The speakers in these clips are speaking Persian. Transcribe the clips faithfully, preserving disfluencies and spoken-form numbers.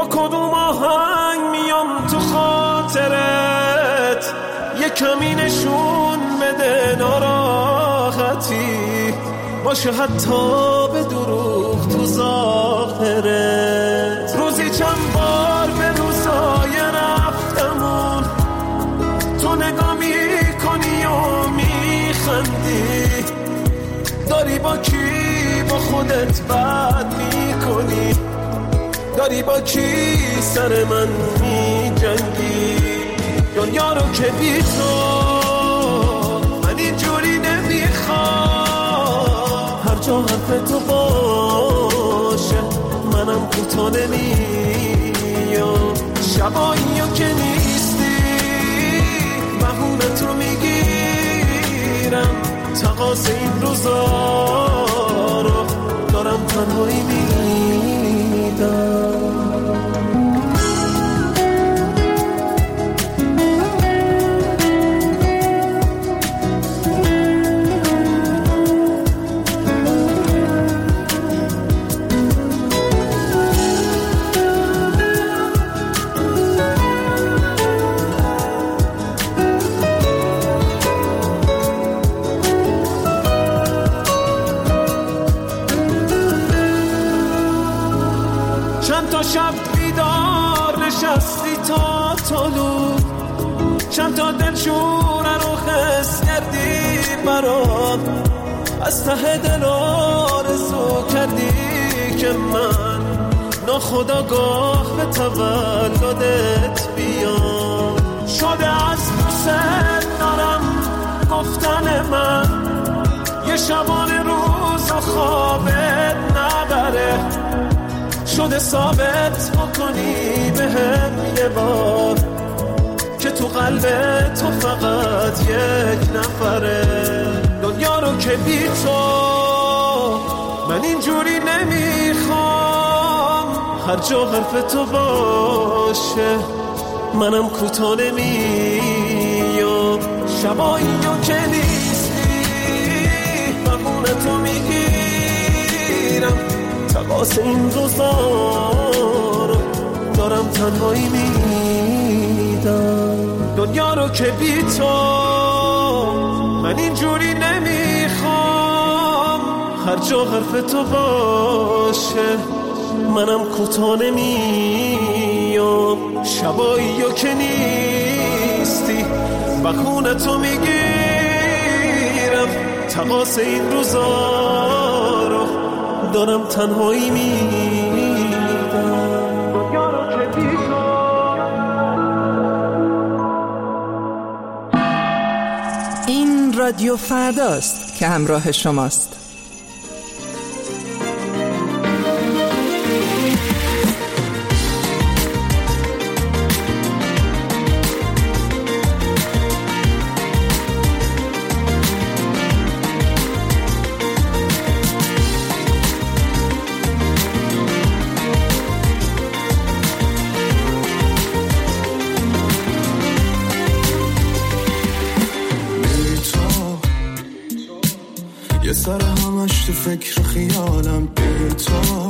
کدوم آهنگ میام تو خاطرت، یه کمی نشون بده ناراحتی باشه حتی به دروغ تو ظاهرت. روزی چند بار به روزای رفتمون تو نگاه میکنی و میخندی، داری با کی با خودت بد میکنی، داری با کی سر من میجنگی. دنیا رو که بی تو من اینجوری نمیخوام، هر جا حرف تو باشه منم کوتا نمیام. شبایی که نیستی بهونه تو میگیرم، تقاضا این روزا رو دارم تنهایی میدم. شب بیدار نشستی تا طلوع، چند تا دلشونه رو خس کردی برام، از ته دل آرزو کردی که من ناخودآگاه به تولدت بیام. شده از دوست دارم گفتن من یه شبانه روز و خوابت نبره، شده ثابت بکنی بهم یه بار که تو قلب تو فقط یک نفره. دنیا رو که بی تو من اینجوری نمیخوام، هر جا حرف تو باشه منم کوتا نمیام. شبایی که نیستی بهونه تو میگیرم، تقاضا این روزا رو دارم تنهایی میدم. دنیا رو که بی تو من اینجوری نمیخوام، هر جا حرف تو باشه منم کوتا نمیام. شبایی که نیستی بهونه تو میگیرم، تقاضا این روزا رو دارم تنهایی میدم. این رادیو فرداست که همراه شماست. یه سر همش تو فکر خیالم بی تو،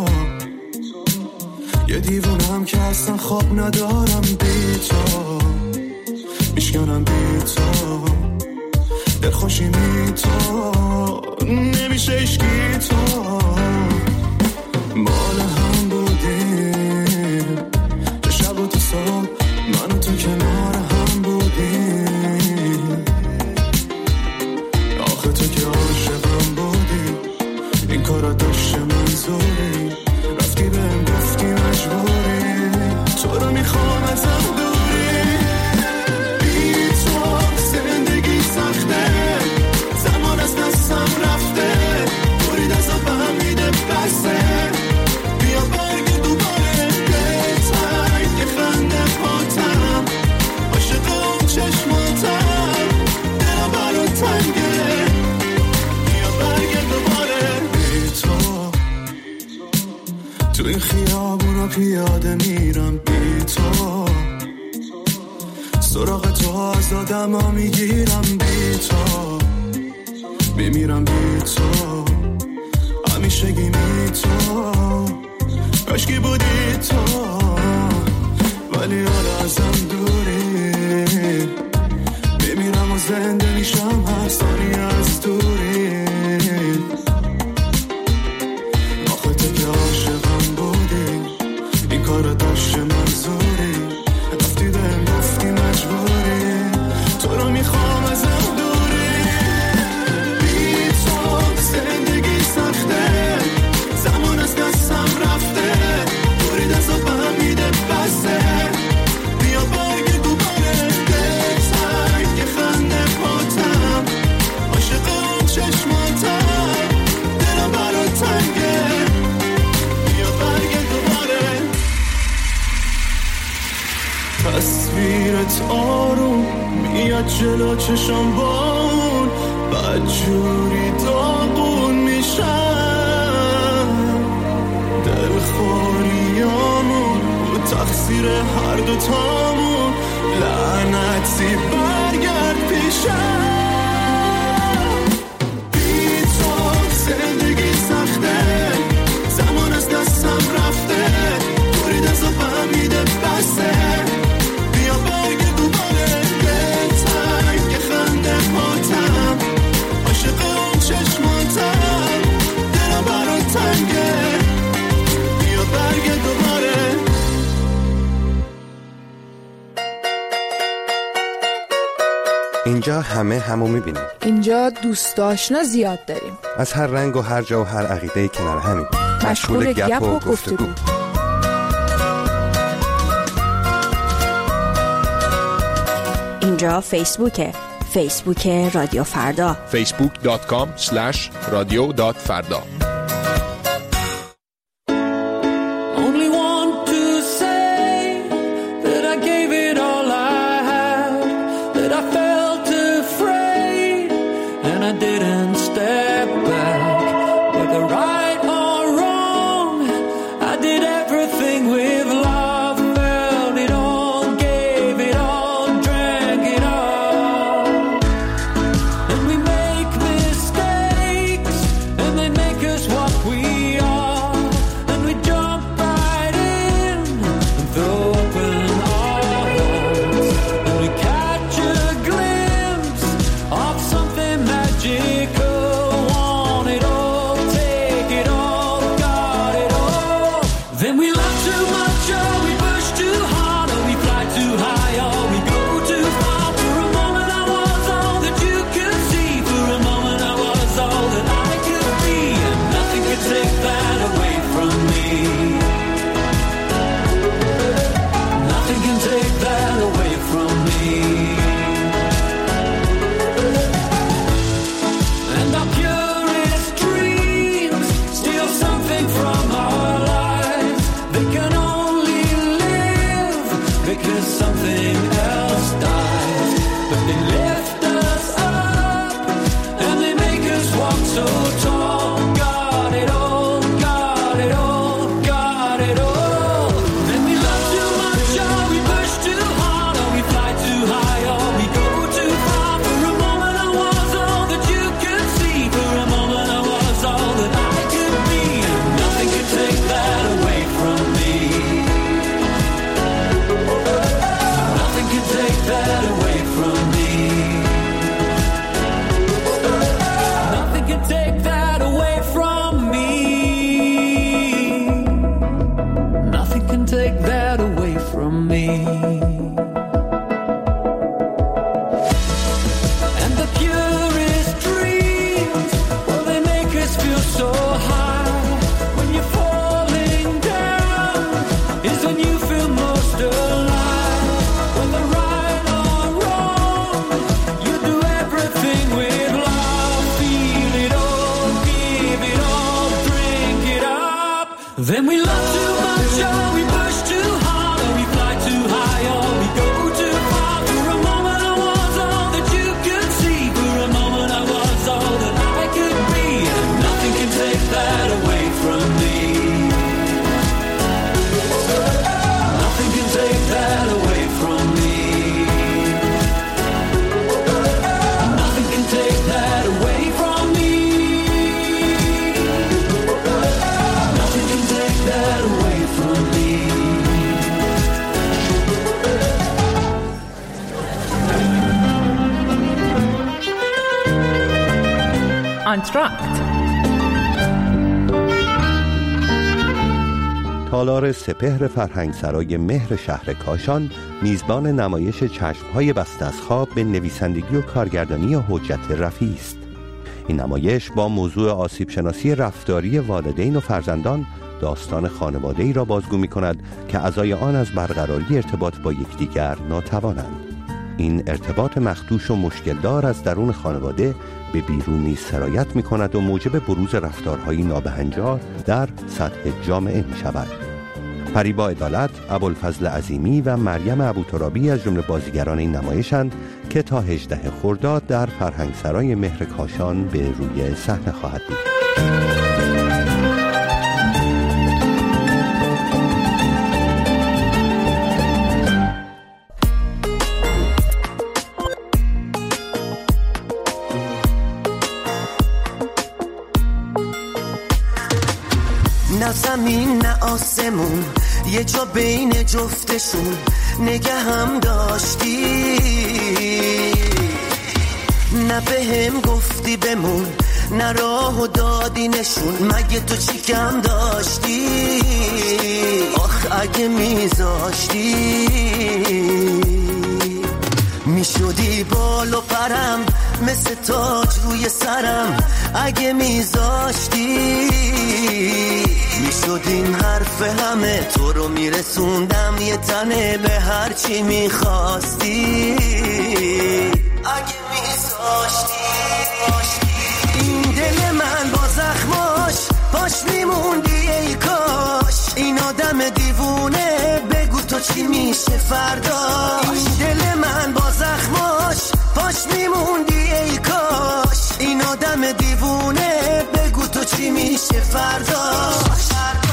یه دیوونم که اصلا خواب ندارم بی تو، میشکنم بی تو، دلخوشی بی تو، نمیشه اشکی تو. مال هم بودیم چه شب و تو صبح من و تو کنار هم بودیم، آخه تو که عاشقم بودی این کارا داشته منظوری، رفتی بهم گفتی مجبوری، تو رو میخوام ازم دوری. بی تو زندگی سخته، زمان از دستم رفته، برید ازم به هم میده بسته، بیا برگ دوباره بهتر یه خنده پاتم، عاشقم چشماتم، دلم برات تنگه، بیا برگ دوباره. بی تو تو این خیابونا پیاده میرم، بی تو سراغ تو از آدما میگیرم، بی تو میمیرم، بی تو همیشگی بی تو، کاشکی بودی تو. ولی حالا ازم دوری، بمیرم و زنده میشم هر ثانیه از دوری. آخه تو که عاشقم بودی، این کار داشته منظوری، رفتی بهم گفتی مجبوری، تو رو میخوام ازم دوری. بی تو زندگی سخته، زمان از دستم رفته، دوری دستات به هم میده بسته. بیا برگرد دوباره به تنگ خنده پاتم، عاشق اون چشماتم، دلم برات تنگه. بیا برگرد دوباره. تصویرت آروم میاد جلو چشم بون، بدجوری داغون میشم. دلخوریامون و تقصیر هر دوتامون، لعنتی برگرد پیشم. بی تو زندگی سخته، زمان از دستم رفته، دوری دستم فهمیده بسته. بیا برگرد دوباره به تنگ خنده پاتم، عاشق اون چشماتم، دلم برات تنگه. بیا برگرد دوباره. اینجا همه همو میبینیم. اینجا دوست آشنا زیاد داریم، از هر رنگ و هر جا و هر عقیده کنار همین، مشغول گپ و گفتگو. اینجا فیسبوکه، فیسبوک رادیو فردا، فیسبوک دات کام اسلش رادیو دات فردا. Take آنتراکت. تالار سپهر فرهنگسرای مهر شهر کاشان میزبان نمایش چشم‌های بسته از خواب به نویسندگی و کارگردانی حجت رفیعی است. این نمایش با موضوع آسیب شناسی رفتاری والدین و فرزندان داستان خانواده‌ای را بازگو می‌کند که اعضای آن از برقراری ارتباط با یکدیگر ناتوانند. این ارتباط مخدوش و مشکلدار از درون خانواده به بیرون نیز سرایت می‌کند و موجب بروز رفتارهای نابهنجار در سطح جامعه می‌شود. پریبا عدالت، ابوالفضل عظیمی و مریم ابوترابی از جمله بازیگران این نمایشند که تا هجدهم خرداد در فرهنگسرای مهر کاشان به روی صحنه خواهد بود. نه زمین نه آسمون، یه جا بین جفتشون نگه هم داشتی، نه به هم گفتی بمون، نه راه و دادی نشون، مگه تو چی کم داشتی؟ آخ اگه میذاشتی میشدی بال و پرم مثل تاج روی سرم، اگه میذاشتی میشد این حرف همه تو رو میرسوندم یه تنه به هر چی میخواستی، اگه میذاشتی این دل من با زخماش پاش میموندی ای کاش، این آدم دیوونه بگو تو چی میشه فرداش، این دل من با زخماش پاش میموندی ای کاش، این آدم دیوونه بگو تو چی میشه فرداش.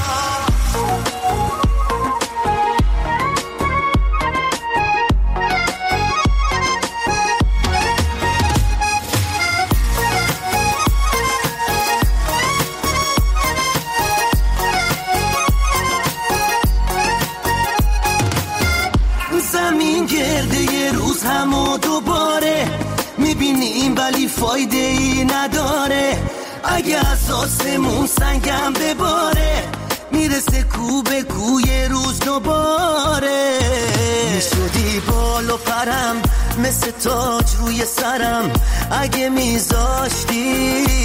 زمین گرده یه روز هم و دوباره میبینیم ولی فایده ای نداره، اگه از آسمون سنگم بباره میرسه کو به کو یه روز دوباره، میشدی بال و پرم مثل تاج روی سرم، اگه میذاشتی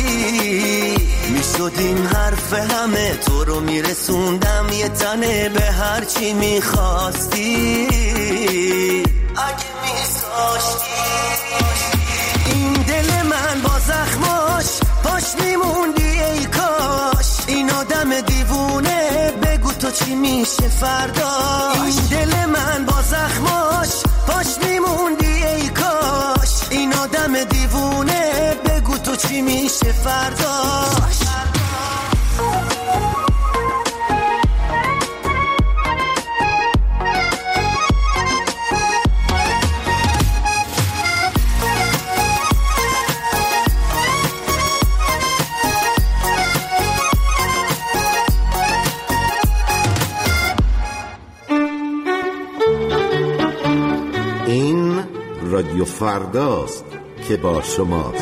میشد این حرف همه تو رو میرسوندم یه تنه به هر چی میخواستی، اگه میذاشتی این دل من با زخماش پاش میموندی ای کاش، این آدم دیوونه بگو تو چی میشه فرداش، این دل من با زخماش پاش میموندی ای کاش، این آدم دیوونه بگو تو چی میشه فرداش. این رادیو فرداست که با شماست.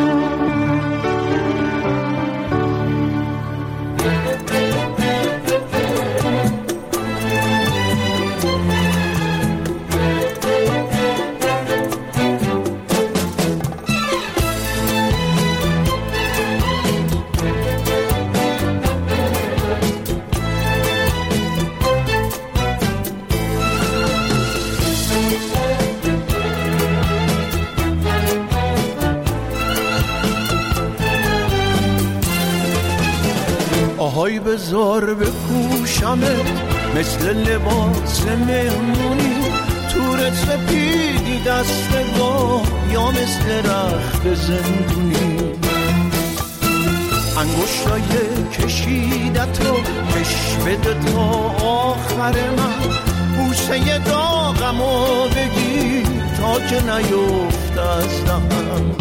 آهای بذار بپوشمت مثل لباس مهمونی، تورت سپیدی دستگاه یا مثل رخت زندونی، انگشتای کشیدت رو کش بده تا آخر من، بوسه داغم رو بگیر تا که نیفت از دهنم،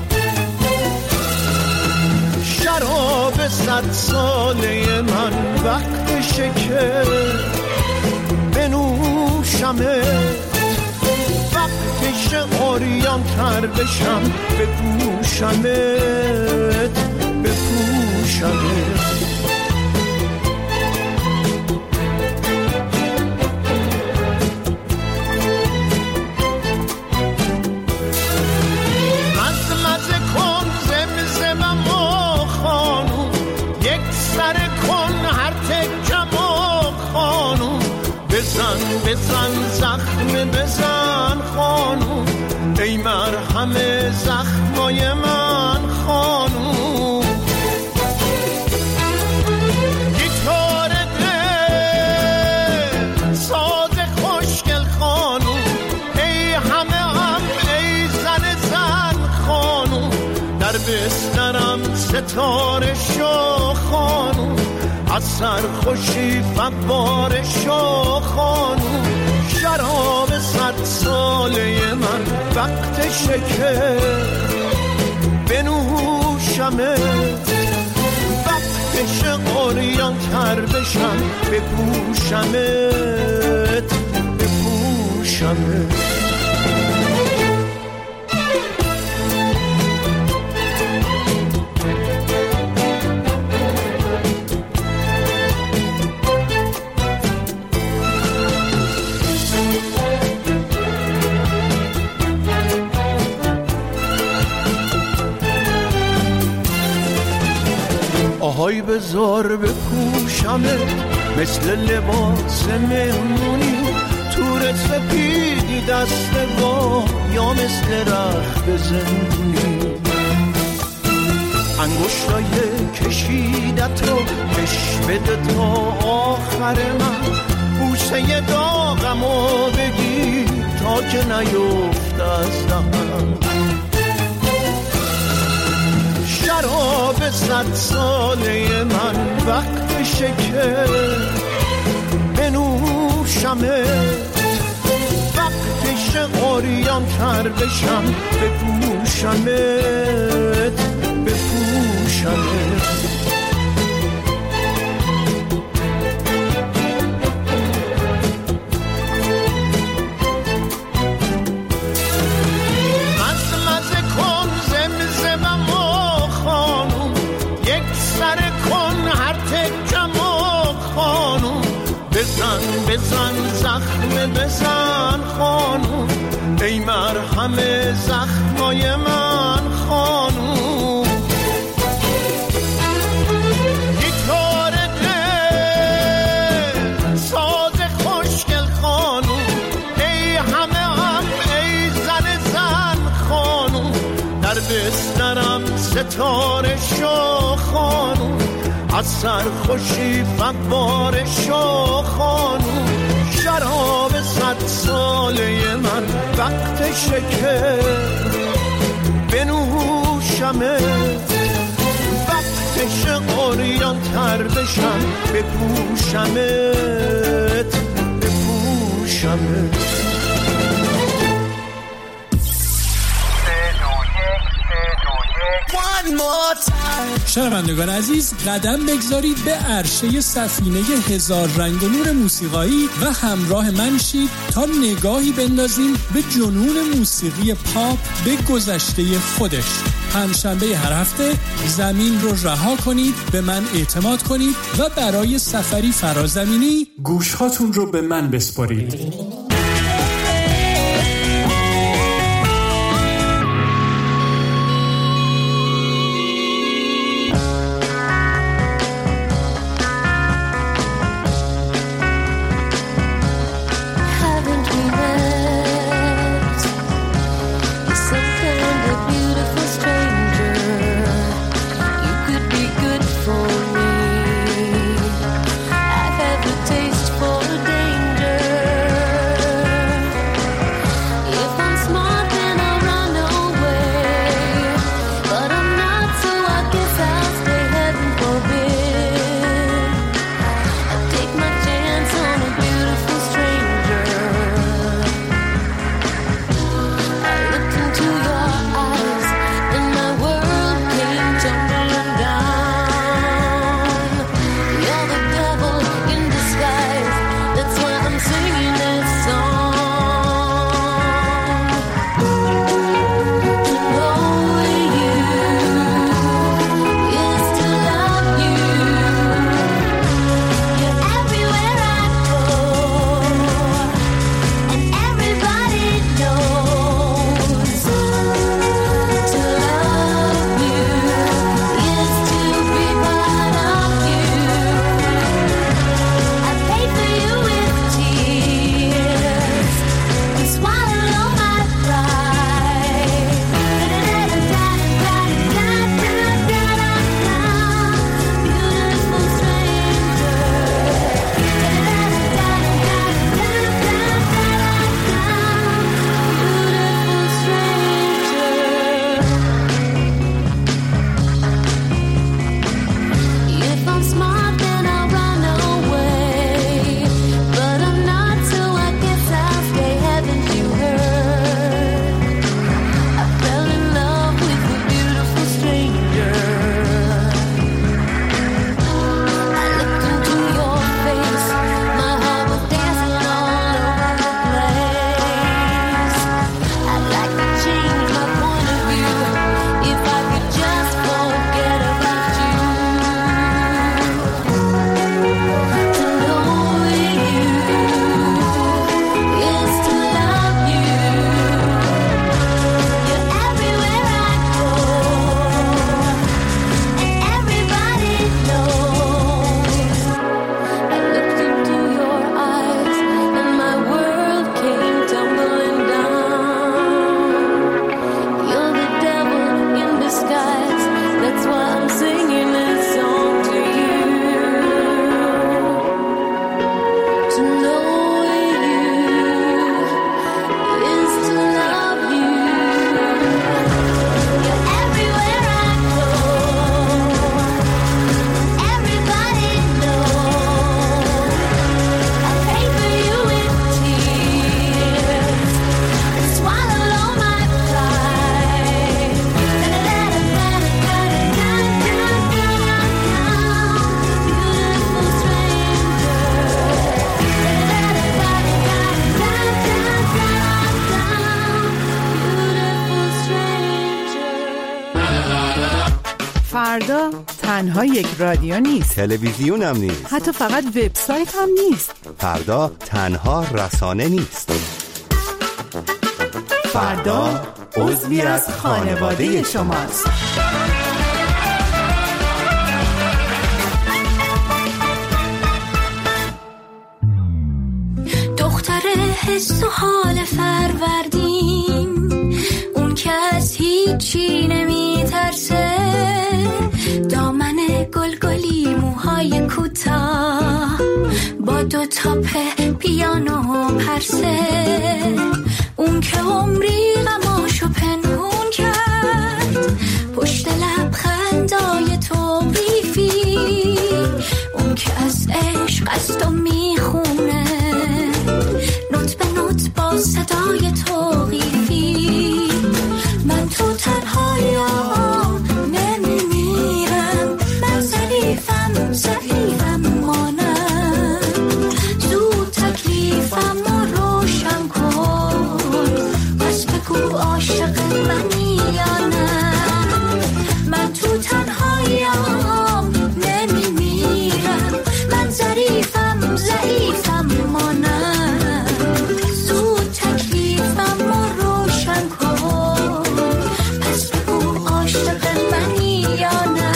شراب صد ساله من وقتشه که بنوشمت، وقتشه اوریان تر بشم بپوشمت بپوشمت. بزن بزن زخم بزن خانوم، ای مرهم زخمای من خانوم. گیتار دل ساز خوشگل خانوم، ای همه هم ای زن زن خانوم. در بسترم ستاره شو خانوم، از سرخوشی فواره شو خانوم. شراب صد ساله من وقت شکر بنوشمت، وقتش اوریان تر بشم بپوشمت بپوشمت. آهای بزار بپوشمت مثل لباس مهمونی، تور سپیدی دست با یا مثل رخت زندونی. انگشتای کشیدت رو کش بده تا آخر من، بوسه داغمو بگیر تا که نیفت از دهنم. شراب صد ساله من وقت شکر بنوشمت، وقتش اوریان تر بشم بپوشمت بپوشمت. بزن بزن زخم بزن خانوم، ای مرهم زخمای من خانوم. گیتار دل ساز خوشگل خانوم، ای همه هم ای زن زن خانوم. در بسترم ستاره شو خانوم، از سرخوشی فواره شو خانوم. شراب صد ساله من وقت شکر بنوشمت، وقتش اوریان تر بشم بپوشمت بپوشمت. شنوندگان عزیز، قدم بگذارید به عرشه سفینه هزار رنگ و نور موسیقایی و همراه من شید تا نگاهی بندازیم به جنون موسیقی پاپ به گذشته خودش. پنجشنبه هر هفته زمین رو رها کنید، به من اعتماد کنید و برای سفری فرازمینی گوشهاتون رو به من بسپارید. Taste for danger. فردا تنها یک رادیو نیست، تلویزیون هم نیست، حتی فقط وبسایت هم نیست. فردا تنها رسانه نیست. فردا عضوی از خانواده شماست. دختر حس و حال فروردین، اون که از هیچی نمی ترسه، دامن گلگلی موهای کوتاه با دو تاپ پیانو پرسه، اون که عمری غماشو پنهون کرد پشت لبخندای توقیفی، اون که از عشق است و میخونه نوت به نوت با صدای توقیفی. من تو تنهایم نمیمیرم، من ضعیفم ضعیفم مانم، زود تکلیفم رو روشن کن، پس بگو عاشق منی یا نه. من تو تنهایم نمیمیرم، من ضعیفم ضعیفم مانم، زود تکلیفم رو روشن کن، پس بگو عاشق منی یا نه.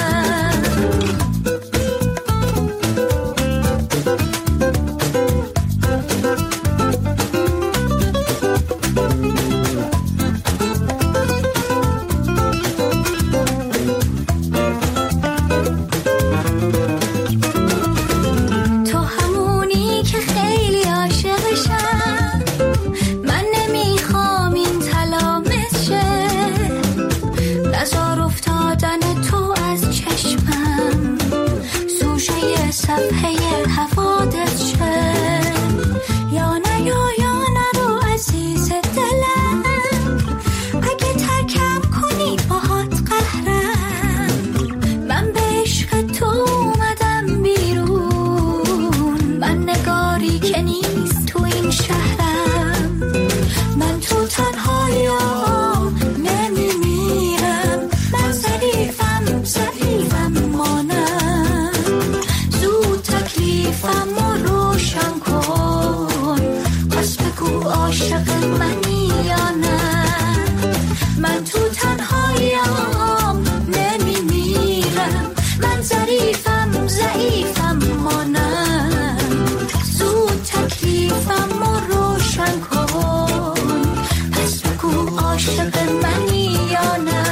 تو همونی که خیلی عاشقشم، من نمیخوام این تلامت شه، نزار افتادن تو از چشمم سوژه صفحه حوادث شه، یا نه یا یا نرو عزیز دلم، اگه ترکم کنی باهات قهرم، من به عشق تو اومدم بیرون، من نگاری که نیست تو این شهرم، من تو تنهایم نمیمیرم، من ضعیفم ضعیفم مانم، زود تکلیفم رو روشن کن، پس بگو عاشق منی یا نه. من تو تنهایم نمیمیرم، من ضعیفم ضعیفم مانم، زود تکلیفم رو روشن کن، پس بگو عاشق منی یا نه.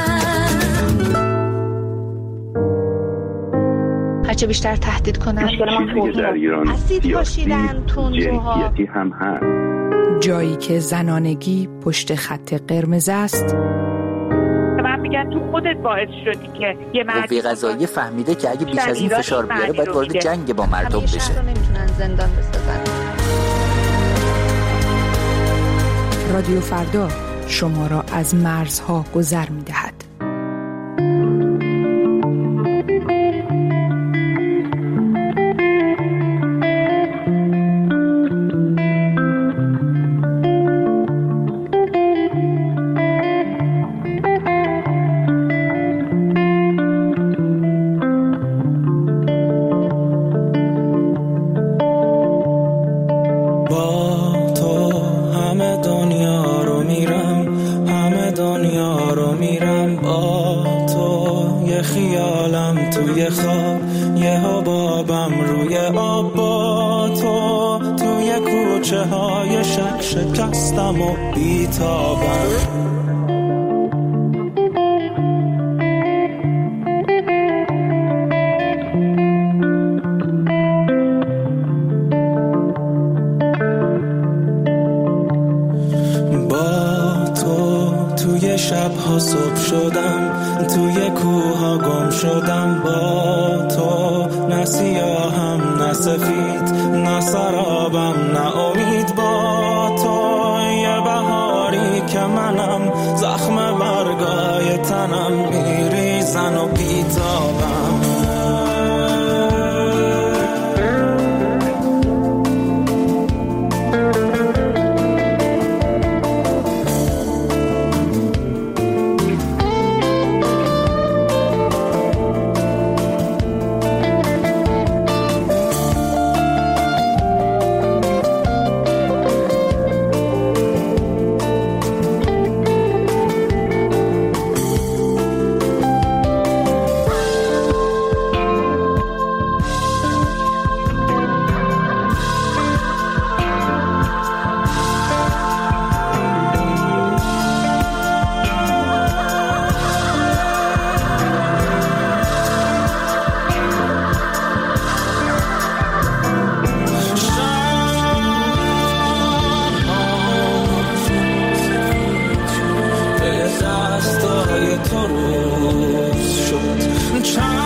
هرچه بیشتر تهدید کنن چیزی در ایران اسید پاشیدن تندروها، جنسیتی هم هست. جایی که زنانگی پشت خط قرمز است، من میگن تو خودت باعث شدی که یه مردی قوه قضاییه فهمیده که اگه بیش از این فشار بیاره باید وارد جنگ با مردم بشه. همیشه رو نمیتونن زندان بسازن. رادیو فردا شما را از مرزها گذر می‌دهد. شکستم و بیتابم. با تو توی شبها صبح شدم، توی کوها گم شدم، با تو نه سیاهم نه سفید، نه سرابم نه امید، با تو یه بهاری که منم، زخم برگای تنم میریزن و بیتابم. تو روز شد. چند